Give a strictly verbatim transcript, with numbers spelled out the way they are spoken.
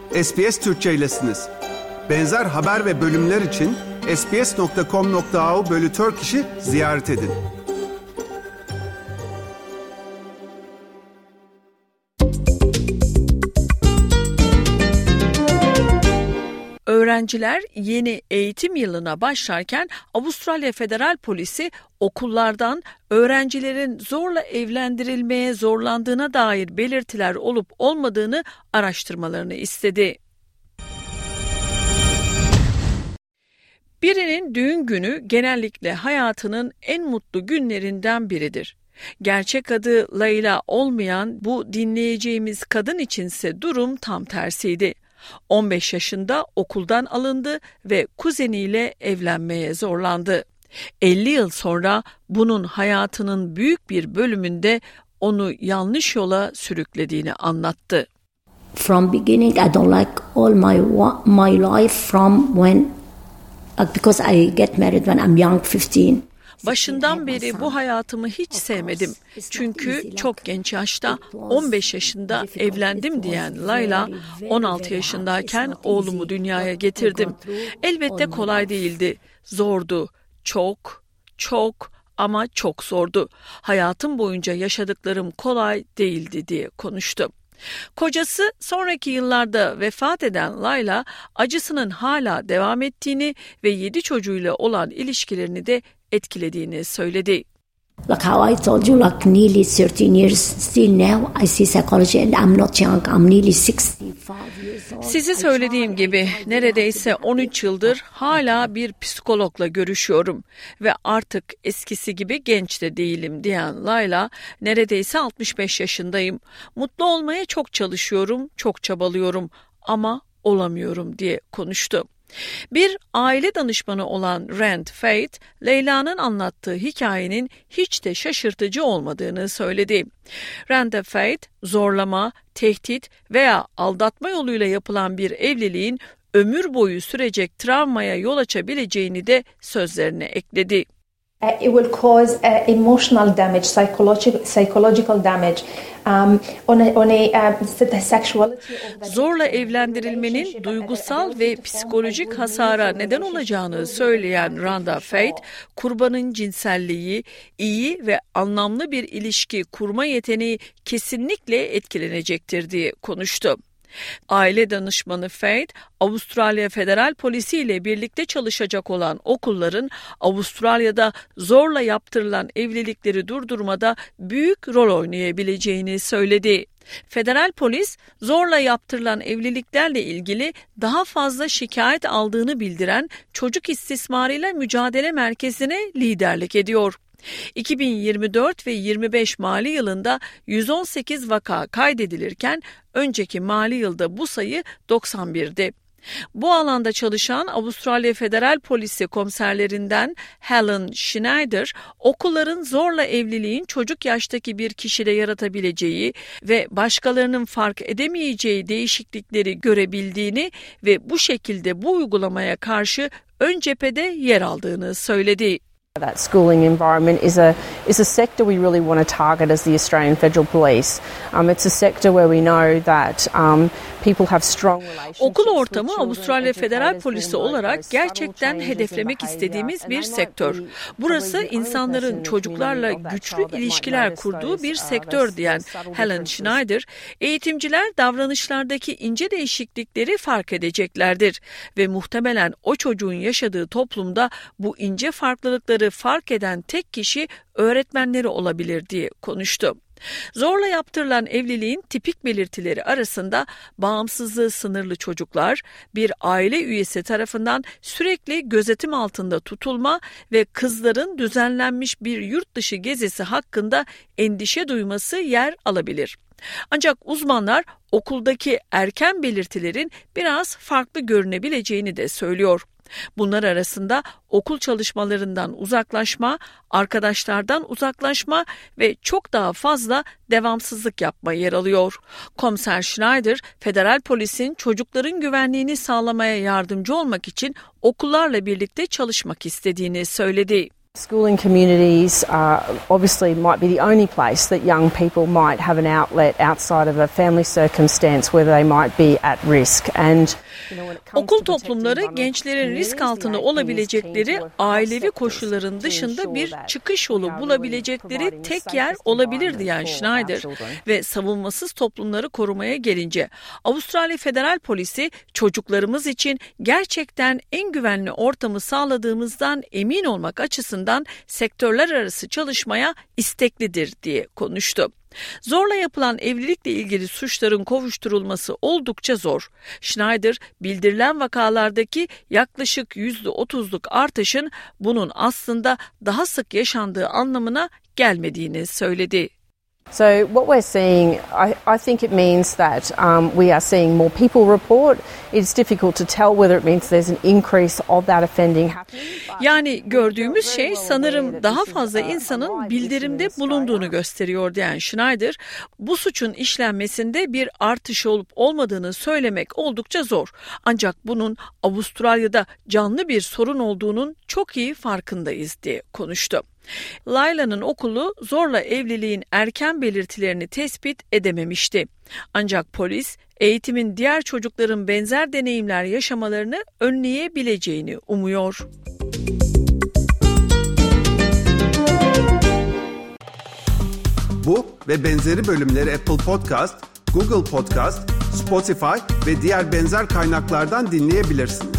S B S Türkçe'ylesiniz. Benzer haber ve bölümler için sbs nokta com nokta a u bölü Turkish'i ziyaret edin. Öğrenciler yeni eğitim yılına başlarken Avustralya Federal Polisi okullardan öğrencilerin zorla evlendirilmeye zorlandığına dair belirtiler olup olmadığını araştırmalarını istedi. Birinin düğün günü genellikle hayatının en mutlu günlerinden biridir. Gerçek adı Layla olmayan bu dinleyeceğimiz kadın içinse durum tam tersiydi. on beş yaşında okuldan alındı ve kuzeniyle evlenmeye zorlandı. elli yıl sonra bunun hayatının büyük bir bölümünde onu yanlış yola sürüklediğini anlattı. From beginning I don't like all my my life from when because I get married when I'm young fifteen. Başından beri bu hayatımı hiç sevmedim. Çünkü çok genç yaşta on beş yaşında evlendim diyen Layla, on altı yaşındayken oğlumu dünyaya getirdim. Elbette kolay değildi. Zordu. Çok, çok ama çok zordu. Hayatım boyunca yaşadıklarım kolay değildi diye konuştu. Kocası sonraki yıllarda vefat eden Layla, acısının hala devam ettiğini ve yedi çocuğuyla olan ilişkilerini de etkilediğini söyledi. Like how I told you, like nearly thirteen years still now I see psychology and I'm not young, I'm nearly sixty-five years old. Sizi söylediğim gibi neredeyse on üç yıldır hala bir psikologla görüşüyorum ve artık eskisi gibi genç de değilim diyen Layla, neredeyse altmış beş yaşındayım. Mutlu olmaya çok çalışıyorum, çok çabalıyorum ama olamıyorum diye konuştu. Bir aile danışmanı olan Rand Fate, Leyla'nın anlattığı hikayenin hiç de şaşırtıcı olmadığını söyledi. Rand Fate, zorlama, tehdit veya aldatma yoluyla yapılan bir evliliğin ömür boyu sürecek travmaya yol açabileceğini de sözlerine ekledi. Uh, it will cause uh, emotional damage, psychological psychological damage, um, on a, on a uh, the sexuality of the Zorla evlendirilmenin duygusal ve psikolojik hasara neden olacağını söyleyen Randa Fate, kurbanın cinselliği, iyi ve anlamlı bir ilişki kurma yeteneği kesinlikle etkilenecektir diye konuştu. Aile danışmanı Fate, Avustralya Federal Polisi ile birlikte çalışacak olan okulların Avustralya'da zorla yaptırılan evlilikleri durdurmada büyük rol oynayabileceğini söyledi. Federal polis, zorla yaptırılan evliliklerle ilgili daha fazla şikayet aldığını bildiren Çocuk İstismarıyla Mücadele Merkezi'ne liderlik ediyor. iki bin yirmi dört ve yirmi beş mali yılında yüz on sekiz vaka kaydedilirken önceki mali yılda bu sayı doksan birdi. Bu alanda çalışan Avustralya Federal Polisi komiserlerinden Helen Schneider, okulların zorla evliliğin çocuk yaştaki bir kişide yaratabileceği ve başkalarının fark edemeyeceği değişiklikleri görebildiğini ve bu şekilde bu uygulamaya karşı ön cephede yer aldığını söyledi. That schooling environment is a is a sector we really want to target as the Australian Federal Police. Um, it's a sector where we know that um, people have strong relationships. Okul ortamı Avustralya Federal Polisi olarak gerçekten hedeflemek istediğimiz bir sektör. Burası insanların çocuklarla güçlü ilişkiler kurduğu bir sektör diyen Helen Schneider, eğitimciler davranışlardaki ince değişiklikleri fark edeceklerdir ve muhtemelen o çocuğun yaşadığı toplumda bu ince farklılıkları fark eden tek kişi öğretmenleri olabilir diye konuştu. Zorla yaptırılan evliliğin tipik belirtileri arasında bağımsızlığı sınırlı çocuklar, bir aile üyesi tarafından sürekli gözetim altında tutulma ve kızların düzenlenmiş bir yurt dışı gezisi hakkında endişe duyması yer alabilir. Ancak uzmanlar okuldaki erken belirtilerin biraz farklı görünebileceğini de söylüyor. Bunlar arasında okul çalışmalarından uzaklaşma, arkadaşlardan uzaklaşma ve çok daha fazla devamsızlık yapma yer alıyor. Komiser Schneider, federal polisin çocukların güvenliğini sağlamaya yardımcı olmak için okullarla birlikte çalışmak istediğini söyledi. Schooling communities uh, obviously might be the only place that young people might have an outlet outside of a family circumstance where they might be at risk. And okul toplumları gençlerin risk altında olabilecekleri ailevi koşulların dışında bir çıkış yolu bulabilecekleri tek yer olabilir diyen Schneider ve savunmasız toplumları korumaya gelince Avustralya Federal Polisi çocuklarımız için gerçekten en güvenli ortamı sağladığımızdan emin olmak açısından sektörler arası çalışmaya isteklidir diye konuştu. Zorla yapılan evlilikle ilgili suçların kovuşturulması oldukça zor. Schneider, bildirilen vakalardaki yaklaşık yüzde otuzluk artışın bunun aslında daha sık yaşandığı anlamına gelmediğini söyledi. So what we're seeing, I, I think it means that um, we are seeing more people report. It's difficult to tell whether it means there's an increase of that offending happening. Yani gördüğümüz şey sanırım daha fazla insanın bildirimde bulunduğunu gösteriyor diyen Schneider, bu suçun işlenmesinde bir artış olup olmadığını söylemek oldukça zor. Ancak bunun Avustralya'da canlı bir sorun olduğunun çok iyi farkındayız diye konuştu. Layla'nın okulu zorla evliliğin erken belirtilerini tespit edememişti. Ancak polis eğitimin diğer çocukların benzer deneyimler yaşamalarını önleyebileceğini umuyor. Bu ve benzeri bölümleri Apple Podcast, Google Podcast, Spotify ve diğer benzer kaynaklardan dinleyebilirsiniz.